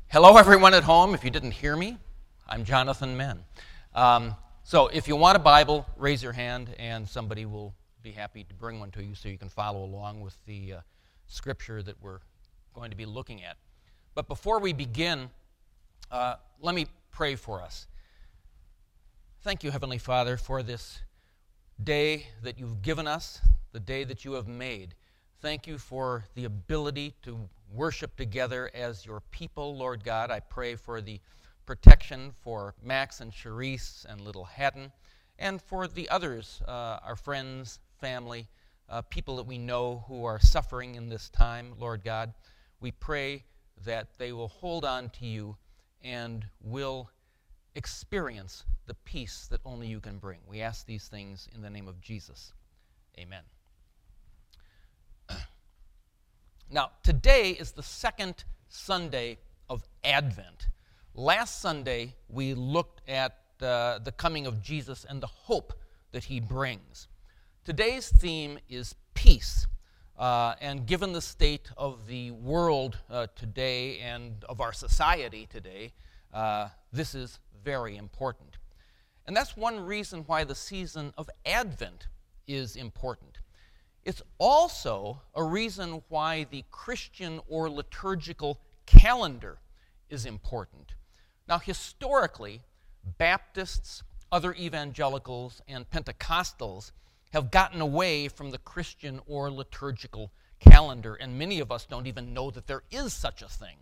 Hello, everyone at home. If you didn't hear me, I'm Jonathan Menn. So if you want a Bible, raise your hand, and somebody will be happy to bring one to you so you can follow along with the scripture that we're going to be looking at. But before we begin, let me pray for us. Thank you, Heavenly Father, for this day that you've given us, the day that you have made. Thank you for the ability to worship together as your people, Lord God. I pray for the protection for Max and Charisse and little Haddon, and for the others, our friends, family, people that we know who are suffering in this time, Lord God. We pray that they will hold on to you and will experience the peace that only you can bring. We ask these things in the name of Jesus. Amen. Now, today is the second Sunday of Advent. Last Sunday, we looked at the coming of Jesus and the hope that he brings. Today's theme is peace. And given the state of the world today and of our society today, this is very important. And that's one reason why the season of Advent is important. It's also a reason why the Christian or liturgical calendar is important. Now, historically, Baptists, other evangelicals, and Pentecostals have gotten away from the Christian or liturgical calendar, and many of us don't even know that there is such a thing.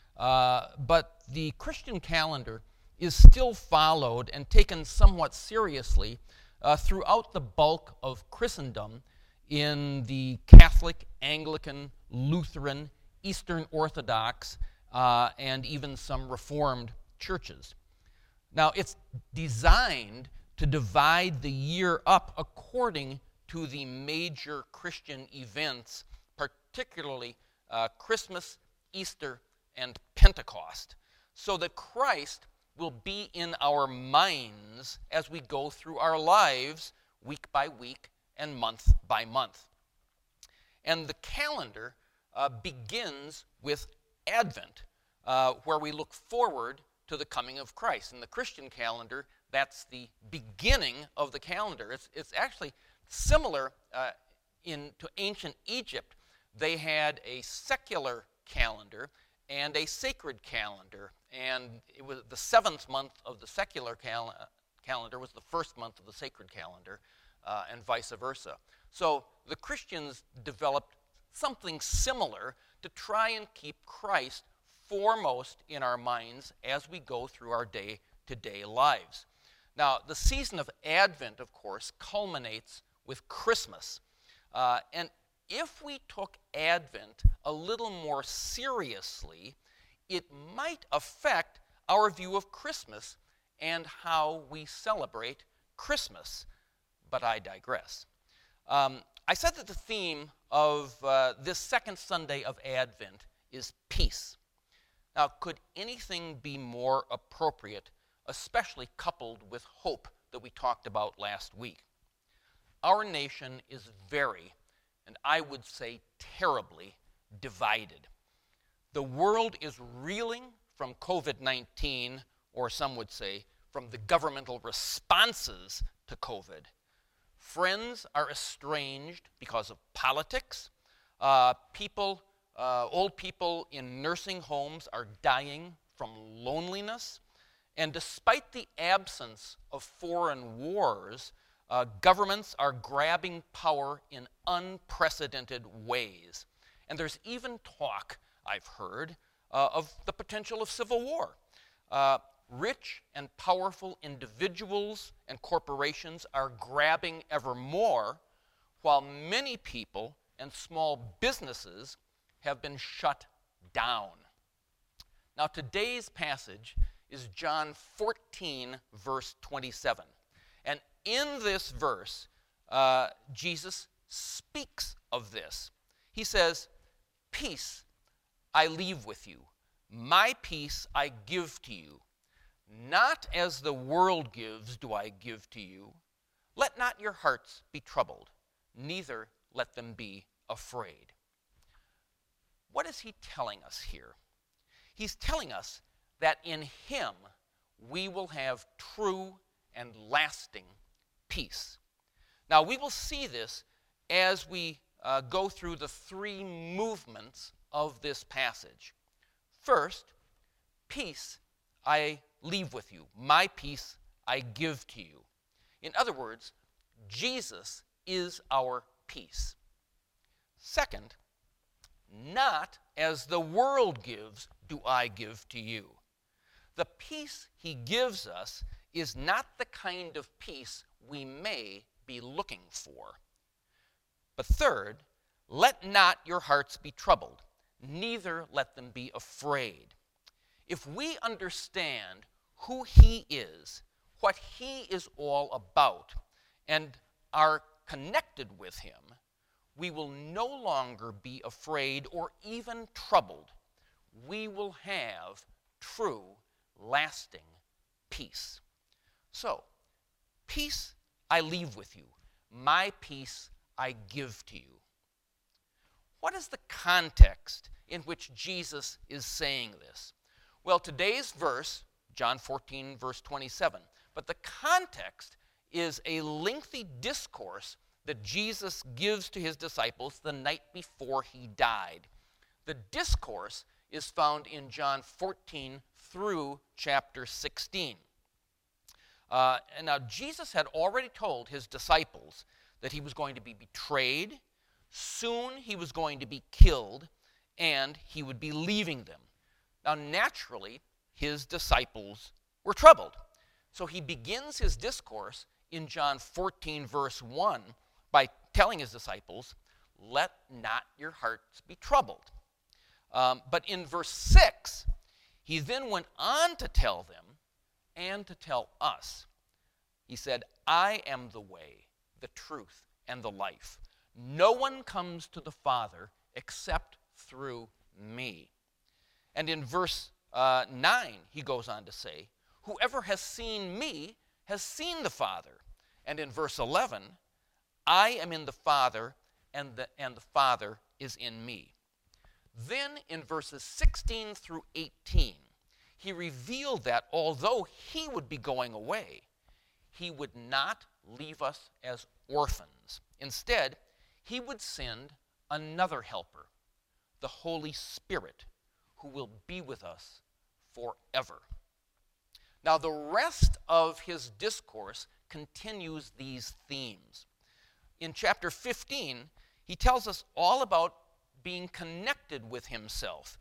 But the Christian calendar is still followed and taken somewhat seriously throughout the bulk of Christendom in the Catholic, Anglican, Lutheran, Eastern Orthodox, and even some Reformed churches. Now, it's designed to divide the year up according to the major Christian events, particularly Christmas, Easter, and Pentecost, so that Christ will be in our minds as we go through our lives week by week and month by month. And the calendar begins with Advent, where we look forward to the coming of Christ. In the Christian calendar, that's the beginning of the calendar. It's actually similar to ancient Egypt. They had a secular calendar and a sacred calendar, and it was the seventh month of the secular calendar was the first month of the sacred calendar, and vice versa. So the Christians developed something similar to try and keep Christ foremost in our minds as we go through our day-to-day lives. Now, the season of Advent, of course, culminates with Christmas. And if we took Advent a little more seriously, it might affect our view of Christmas and how we celebrate Christmas. But I digress. I said that the theme of this second Sunday of Advent is peace. Now, could anything be more appropriate, especially coupled with hope that we talked about last week? Our nation is very, and I would say terribly, divided. The world is reeling from COVID-19, or some would say from the governmental responses to COVID. Friends are estranged because of politics. Old people in nursing homes are dying from loneliness. And despite the absence of foreign wars, governments are grabbing power in unprecedented ways. And there's even talk, I've heard, of the potential of civil war. Rich and powerful individuals and corporations are grabbing ever more, while many people and small businesses have been shut down. Now, today's passage is John 14, verse 27. And in this verse, Jesus speaks of this. He says, "Peace I leave with you. My peace I give to you. Not as the world gives do I give to you. Let not your hearts be troubled, neither let them be afraid." What is he telling us here? He's telling us that in him we will have true and lasting peace. Now, we will see this as we go through the three movements of this passage. First, peace I leave with you. My peace I give to you. In other words, Jesus is our peace. Second, not as the world gives do I give to you. The peace he gives us is not the kind of peace we may be looking for. But third, let not your hearts be troubled, neither let them be afraid. If we understand who he is, what he is all about, and are connected with him, we will no longer be afraid or even troubled. We will have true, lasting peace. So, peace I leave with you. My peace I give to you. What is the context in which Jesus is saying this? Well, today's verse, John 14, verse 27, but the context is a lengthy discourse that Jesus gives to his disciples the night before he died. The discourse is found in John 14 through chapter 16. And now Jesus had already told his disciples that he was going to be betrayed, soon he was going to be killed, and he would be leaving them. Now naturally, his disciples were troubled. So he begins his discourse in John 14 verse 1 by telling his disciples, let not your hearts be troubled. But in verse 6, he then went on to tell them and to tell us. He said, I am the way, the truth, and the life. No one comes to the Father except through me. And in verse 9, he goes on to say, whoever has seen me has seen the Father. And in verse 11, I am in the Father, and the Father is in me. Then in verses 16 through 18, he revealed that although he would be going away, he would not leave us as orphans. Instead, he would send another helper, the Holy Spirit, who will be with us forever. Now, the rest of his discourse continues these themes. In chapter 15, he tells us all about being connected with himself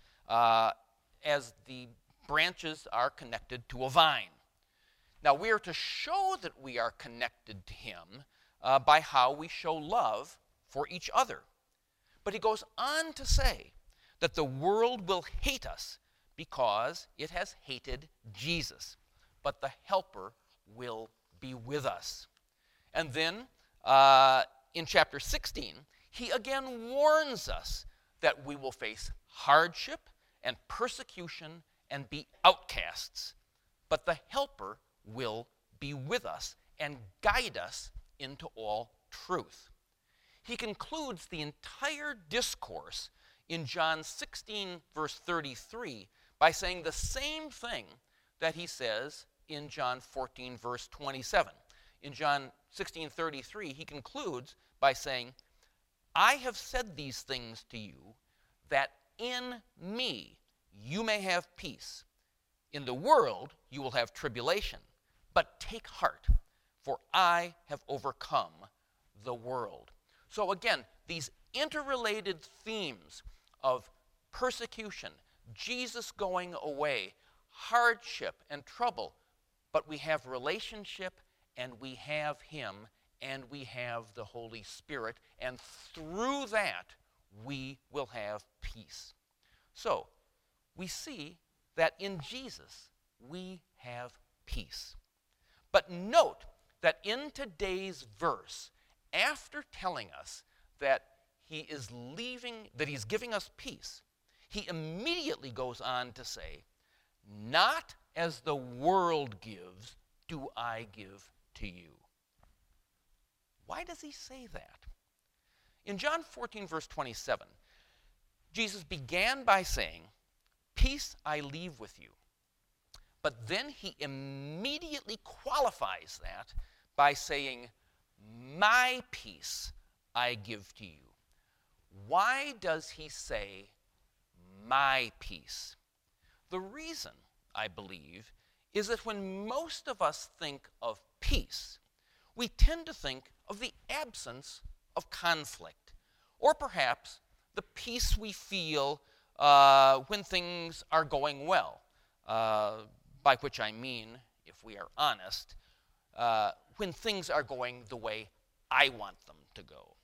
as the branches are connected to a vine. Now, we are to show that we are connected to him by how we show love for each other. But he goes on to say that the world will hate us because it has hated Jesus, but the Helper will be with us. And then in chapter 16, he again warns us that we will face hardship and persecution and be outcasts, but the Helper will be with us and guide us into all truth. He concludes the entire discourse in John 16, verse 33, by saying the same thing that he says in John 14, verse 27. In John 16:33, he concludes by saying, I have said these things to you, that in me you may have peace. In the world you will have tribulation, but take heart, for I have overcome the world. So again, these interrelated themes of persecution, Jesus going away, hardship and trouble, but we have relationship, and we have him, and we have the Holy Spirit, and through that we will have peace. So we see that in Jesus we have peace. But note that in today's verse, after telling us that he is leaving, that he's giving us peace, he immediately goes on to say, not as the world gives do I give to you. Why does he say that? In John 14, verse 27, Jesus began by saying, Peace I leave with you. But then he immediately qualifies that by saying, my peace I give to you. Why does he say, my peace? The reason, I believe, is that when most of us think of peace, we tend to think of the absence of conflict, or perhaps the peace we feel when things are going well, by which I mean, if we are honest, when things are going the way I want them to go.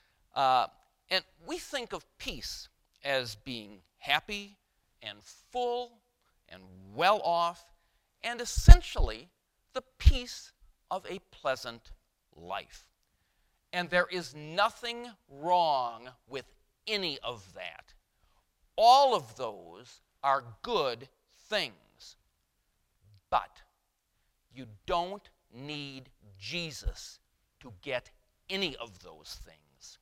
And we think of peace as being happy and full and well off, and essentially the peace of a pleasant life. And there is nothing wrong with any of that. All of those are good things. But you don't need Jesus to get any of those things,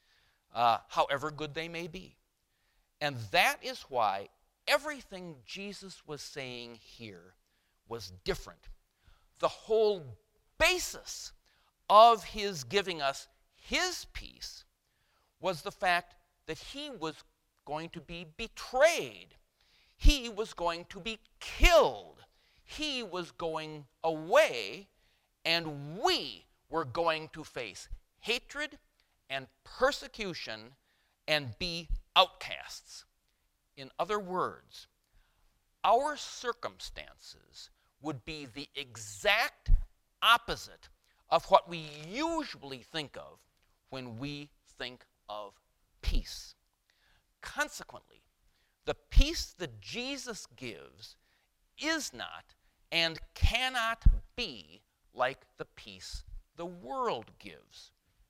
however good they may be. And that is why everything Jesus was saying here was different. The whole basis of his giving us his peace was the fact that he was going to be betrayed. He was going to be killed. He was going away, and we were going to face hatred and persecution and be outcasts. In other words, our circumstances would be the exact opposite of what we usually think of when we think of peace. Consequently, the peace that Jesus gives is not and cannot be like the peace the world gives.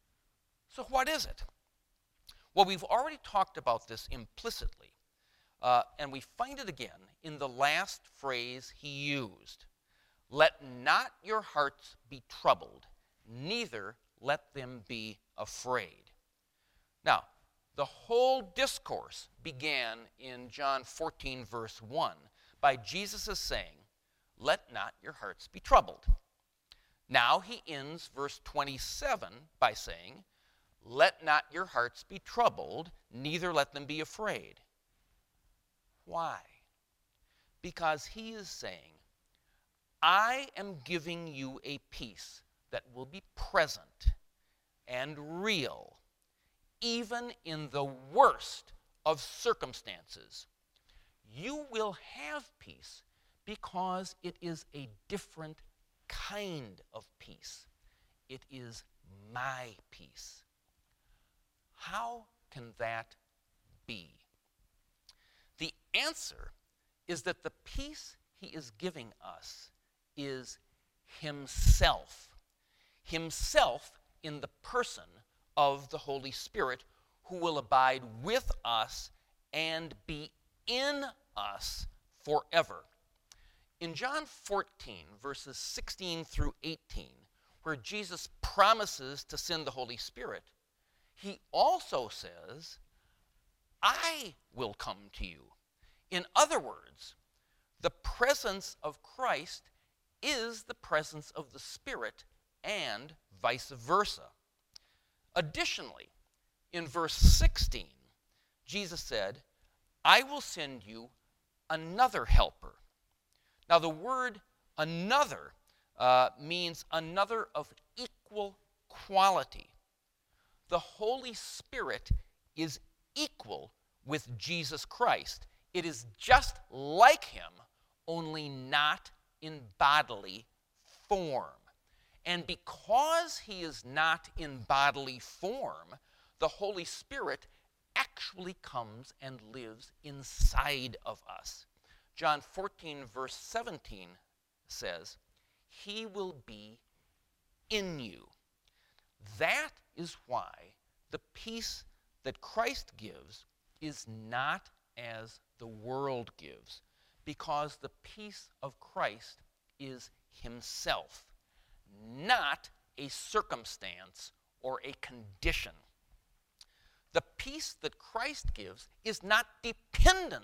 So what is it? Well, we've already talked about this implicitly, and we find it again in the last phrase he used. Let not your hearts be troubled, neither let them be afraid. Now, the whole discourse began in John 14, verse 1, by Jesus saying, let not your hearts be troubled. Now he ends verse 27 by saying, let not your hearts be troubled, neither let them be afraid. Why? Because he is saying, I am giving you a peace that will be present and real, even in the worst of circumstances. You will have peace because it is a different kind of peace. It is my peace. How can that be? The answer is that the peace he is giving us is himself. Himself in the person of the Holy Spirit, who will abide with us and be in us forever. In John 14, verses 16 through 18, where Jesus promises to send the Holy Spirit, he also says, I will come to you. In other words, the presence of Christ is the presence of the Spirit and vice versa. Additionally, in verse 16, Jesus said, I will send you another helper. Now, the word another means another of equal quality. The Holy Spirit is equal with Jesus Christ. It is just like him, only not in bodily form. And because he is not in bodily form, the Holy Spirit actually comes and lives inside of us. John 14, verse 17 says, he will be in you. That is why the peace that Christ gives is not as the world gives, because the peace of Christ is himself, not a circumstance or a condition. The peace that Christ gives is not dependent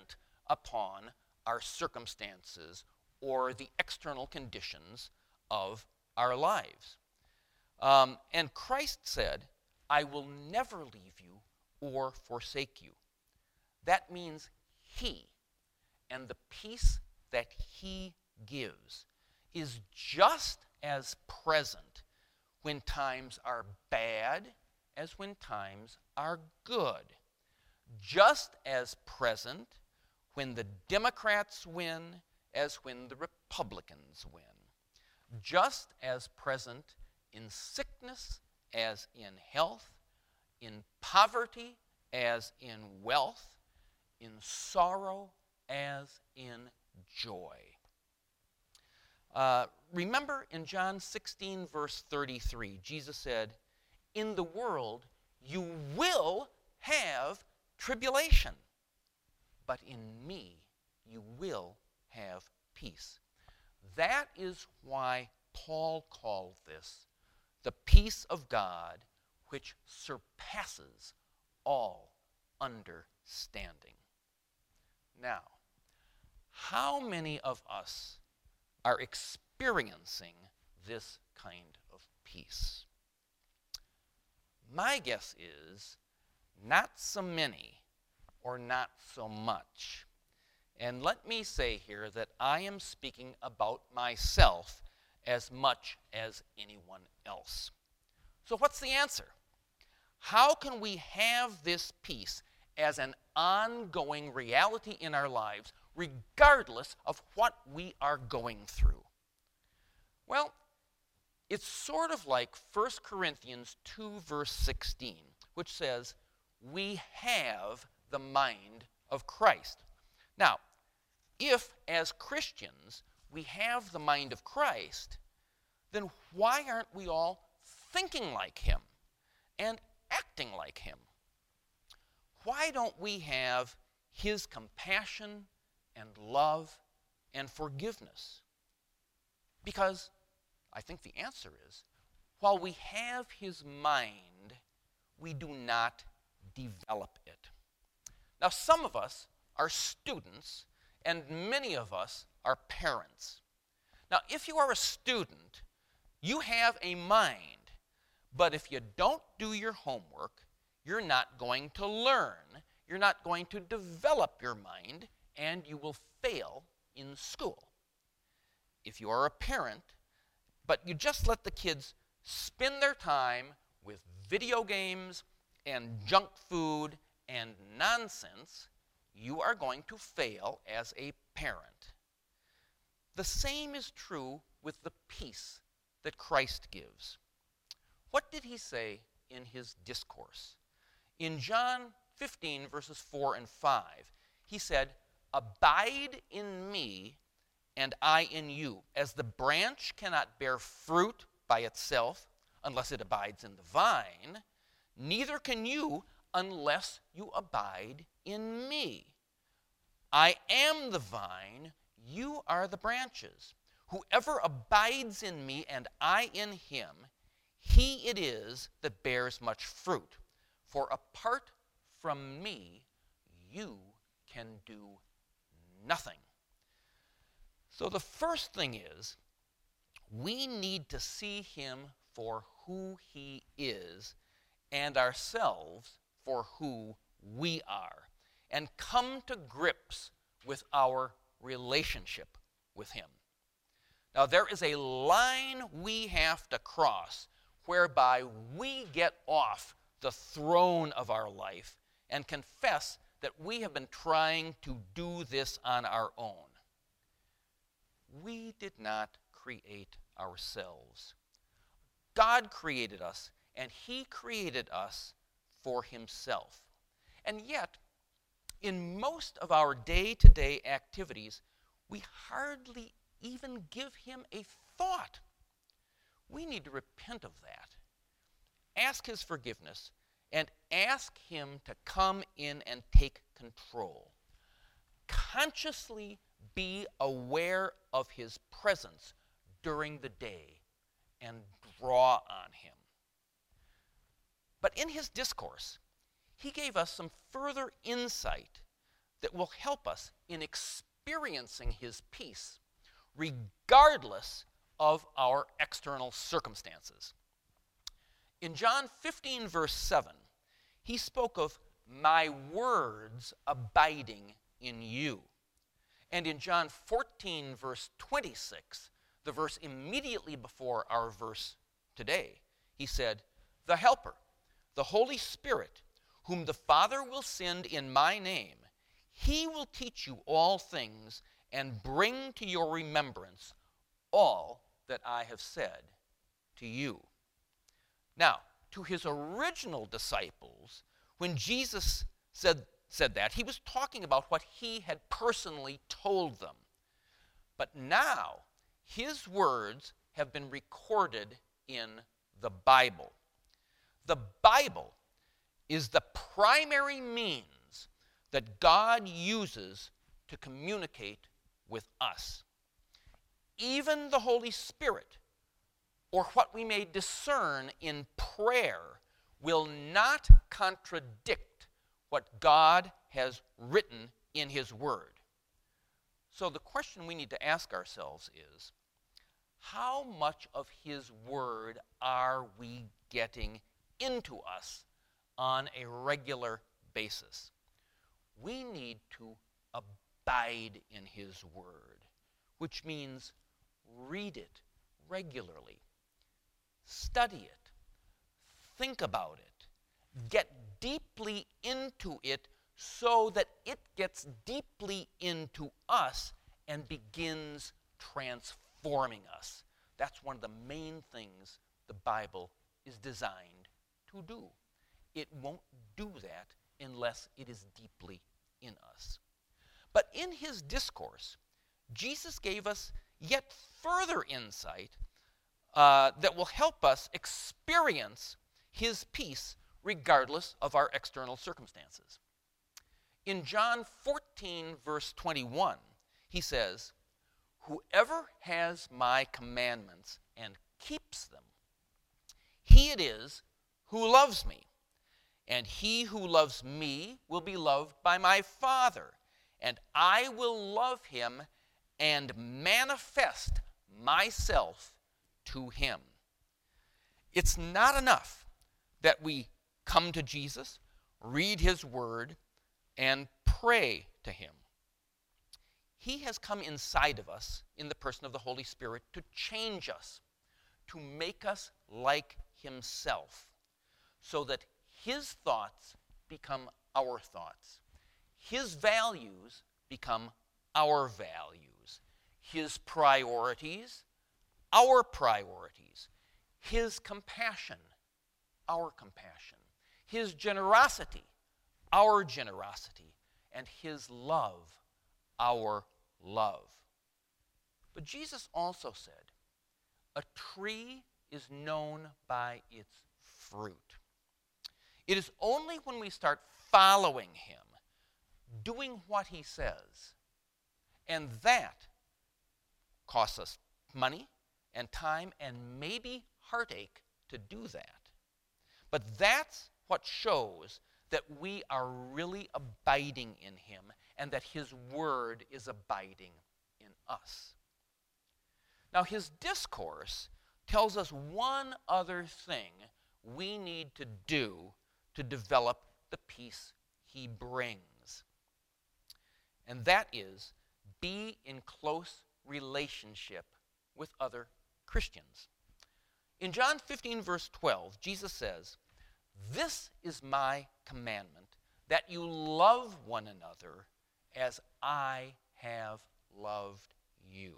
upon our circumstances or the external conditions of our lives. And Christ said, I will never leave you or forsake you. That means he and the peace that he gives is just as present when times are bad as when times are good. Just as present when the Democrats win as when the Republicans win. Just as present in sickness as in health, in poverty as in wealth, in sorrow as in joy. Remember in John 16, verse 33, Jesus said, in the world you will have tribulation, but in me you will have peace. That is why Paul called this the peace of God, which surpasses all understanding. Now, how many of us are experiencing this kind of peace? My guess is not so many or not so much. And let me say here that I am speaking about myself as much as anyone else. So what's the answer? How can we have this peace as an ongoing reality in our lives, regardless of what we are going through? Well, it's sort of like 1 Corinthians 2, verse 16, which says, we have the mind of Christ. Now, if as Christians we have the mind of Christ, then why aren't we all thinking like him and acting like him? Why don't we have his compassion and love and forgiveness? Because I think the answer is, while we have his mind, we do not develop it. Now, some of us are students, and many of us are parents. Now, if you are a student, you have a mind, but if you don't do your homework, you're not going to learn, you're not going to develop your mind, and you will fail in school. If you are a parent, but you just let the kids spend their time with video games and junk food and nonsense, you are going to fail as a parent. The same is true with the peace that Christ gives. What did he say in his discourse? In John 15, verses 4 and 5, he said, abide in me and I in you. As the branch cannot bear fruit by itself unless it abides in the vine, neither can you unless you abide in me. I am the vine, you are the branches. Whoever abides in me and I in him, he it is that bears much fruit. For apart from me, you can do nothing. So the first thing is, we need to see him for who he is and ourselves for who we are, and come to grips with our relationship with him. Now, there is a line we have to cross whereby we get off the throne of our life and confess that we have been trying to do this on our own. We did not create ourselves. God created us, and he created us for himself. And yet, in most of our day-to-day activities, we hardly even give him a thought. We need to repent of that. Ask his forgiveness, and ask him to come in and take control. Consciously be aware of his presence during the day and draw on him. But in his discourse, he gave us some further insight that will help us in experiencing his peace, regardless of our external circumstances. In John 15, verse 7, he spoke of my words abiding in you. And in John 14, verse 26, the verse immediately before our verse today, he said, the Helper, the Holy Spirit, whom the Father will send in my name, he will teach you all things and bring to your remembrance all that I have said to you. Now, to his original disciples, when Jesus said that, he was talking about what he had personally told them. But now, his words have been recorded in the Bible. The Bible is the primary means that God uses to communicate with us. Even the Holy Spirit, or what we may discern in prayer, will not contradict what God has written in his word. So the question we need to ask ourselves is, how much of his word are we getting into us on a regular basis? We need to abide in his word, which means read it regularly, study it, think about it, get deeply into it so that it gets deeply into us and begins transforming us. That's one of the main things the Bible is designed to do. It won't do that unless it is deeply in us. But in his discourse, Jesus gave us yet further insight that will help us experience his peace regardless of our external circumstances. In John 14, verse 21, he says, whoever has my commandments and keeps them, he it is who loves me. And he who loves me will be loved by my Father, and I will love him and manifest myself to him. It's not enough that we come to Jesus, read his word, and pray to him. He has come inside of us in the person of the Holy Spirit to change us, to make us like himself, so that his thoughts become our thoughts. His values become our values. His priorities, our priorities. His compassion, our compassion. His generosity, our generosity. And his love, our love. But Jesus also said, a tree is known by its fruit. It is only when we start following him, doing what he says, and that costs us money and time and maybe heartache to do that. But that's what shows that we are really abiding in him and that his word is abiding in us. Now, his discourse tells us one other thing we need to do to develop the peace he brings. And that is, be in close relationship with other Christians. In John 15, verse 12, Jesus says, this is my commandment, that you love one another as I have loved you.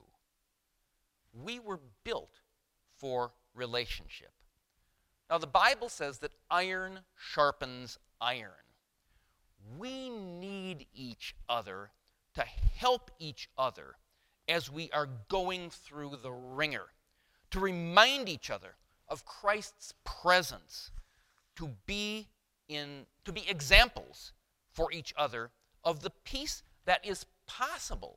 We were built for relationship. Now, the Bible says that iron sharpens iron. We need each other to help each other as we are going through the wringer, to remind each other of Christ's presence, to be examples for each other of the peace that is possible,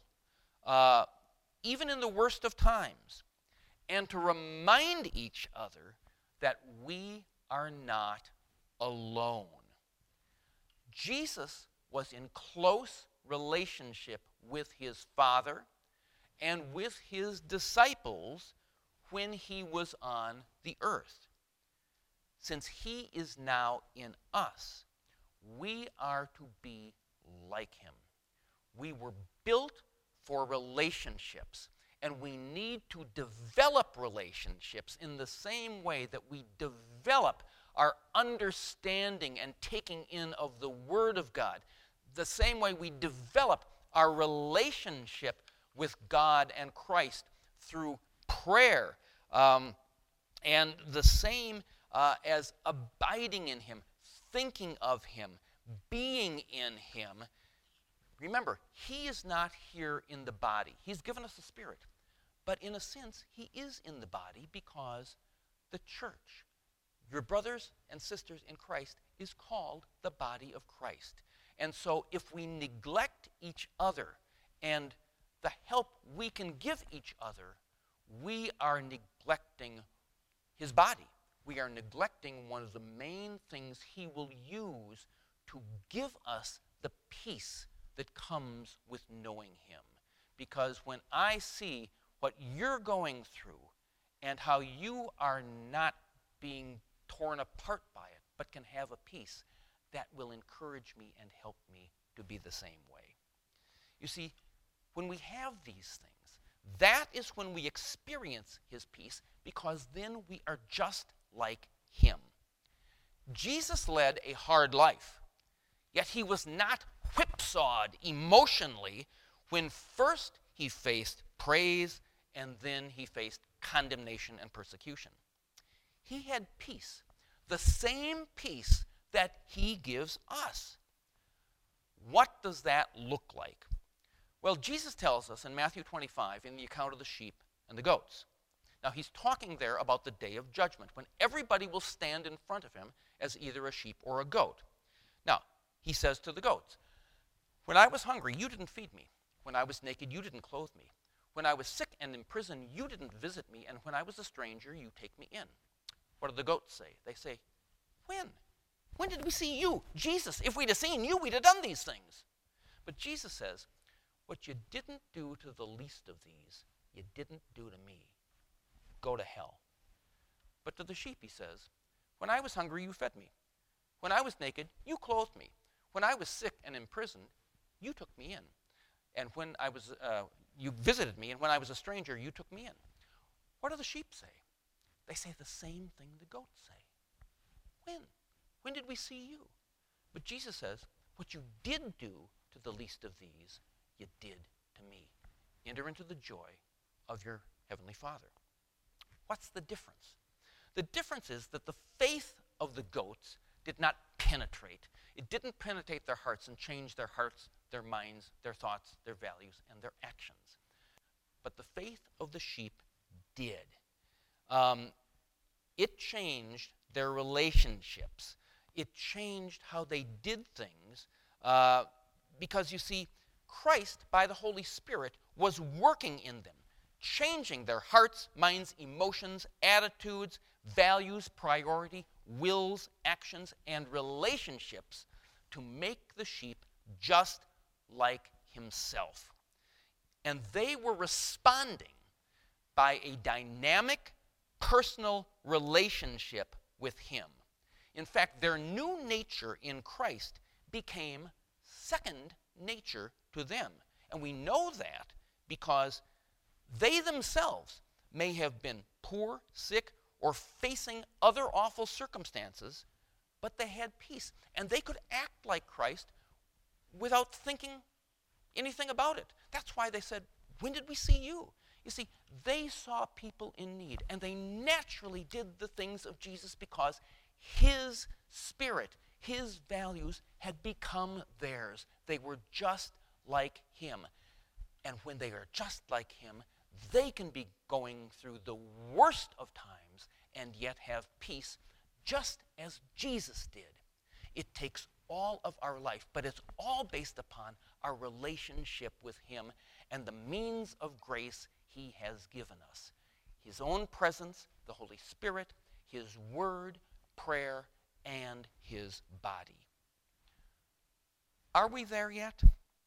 even in the worst of times, and to remind each other that we are not alone. Jesus was in close relationship with his Father and with his disciples when he was on the earth. Since he is now in us, we are to be like him. We were built for relationships, and we need to develop relationships in the same way that we develop our understanding and taking in of the Word of God, the same way we develop our relationship with God and Christ through prayer, and the same as abiding in him, thinking of him, being in him. Remember, he is not here in the body. He's given us a spirit. But in a sense, he is in the body because the church, your brothers and sisters in Christ, is called the body of Christ. And so if we neglect each other and the help we can give each other, we are neglecting his body. We are neglecting one of the main things he will use to give us the peace that comes with knowing him. Because when I see what you're going through and how you are not being torn apart by it, but can have a peace, that will encourage me and help me to be the same way. You see, when we have these things, that is when we experience his peace, because then we are just like him. Jesus led a hard life, yet he was not whipsawed emotionally when first he faced praise and then he faced condemnation and persecution. He had peace, the same peace that he gives us. What does that look like? Well, Jesus tells us in Matthew 25 in the account of the sheep and the goats. Now, he's talking there about the day of judgment, when everybody will stand in front of him as either a sheep or a goat. Now, he says to the goats, "When I was hungry, you didn't feed me. When I was naked, you didn't clothe me. When I was sick and in prison, you didn't visit me. And when I was a stranger, you take me in." What do the goats say? They say, "When? When did we see you? Jesus, if we'd have seen you, we'd have done these things." But Jesus says, "What you didn't do to the least of these, you didn't do to me. Go to hell." But to the sheep he says, "When I was hungry, you fed me. When I was naked, you clothed me. When I was sick and imprisoned, you took me in. And when I was, you visited me, and when I was a stranger, you took me in." What do the sheep say? They say the same thing the goats say. When? When did we see you? But Jesus says, "What you did do to the least of these, you did to me. Enter into the joy of your heavenly Father." What's the difference? The difference is that the faith of the goats did not penetrate. It didn't penetrate their hearts and change their hearts, their minds, their thoughts, their values, and their actions. But the faith of the sheep did. It changed their relationships. It changed how they did things because, you see, Christ, by the Holy Spirit, was working in them, changing their hearts, minds, emotions, attitudes, values, priority, wills, actions, and relationships to make the sheep just like himself. And they were responding by a dynamic, personal relationship with him. In fact, their new nature in Christ became second nature to them. And we know that because they themselves may have been poor, sick, or facing other awful circumstances, but they had peace. And they could act like Christ without thinking anything about it. That's why they said, "When did we see you?" You see, they saw people in need, and they naturally did the things of Jesus because his spirit, his values had become theirs. They were just like him. And when they are just like him, they can be going through the worst of times and yet have peace, just as Jesus did. It takes all of our life, but it's all based upon our relationship with him and the means of grace he has given us. His own presence, the Holy Spirit, his word, prayer, and his body. Are we there yet?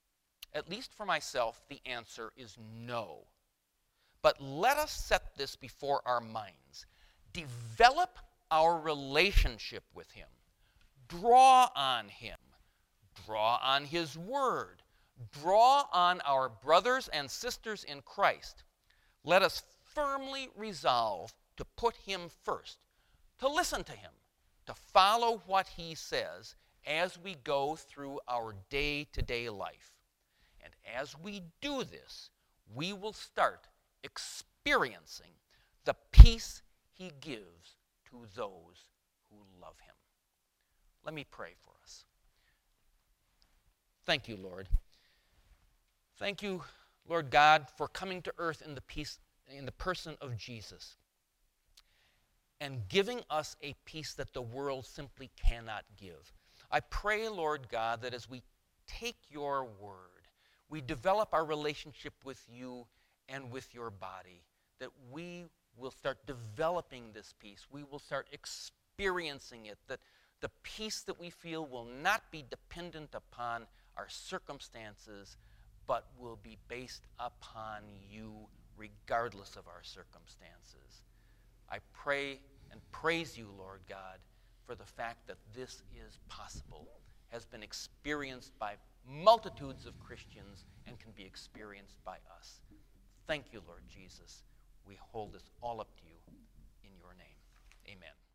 At least for myself, the answer is no. But let us set this before our minds. Develop our relationship with him. Draw on him. Draw on his word. Draw on our brothers and sisters in Christ. Let us firmly resolve to put him first, to listen to him, to follow what he says as we go through our day-to-day life. And as we do this, we will start experiencing the peace he gives to those who love him. Let me pray for us. Thank you, Lord. Thank you, Lord God, for coming to earth in the person of Jesus and giving us a peace that the world simply cannot give. I pray, Lord God, that as we take your word, we develop our relationship with you and with your body, that we will start developing this peace. We will start experiencing it, that the peace that we feel will not be dependent upon our circumstances, but will be based upon you regardless of our circumstances. I pray and praise you, Lord God, for the fact that this is possible, has been experienced by multitudes of Christians, and can be experienced by us. Thank you, Lord Jesus. We hold this all up to you in your name. Amen.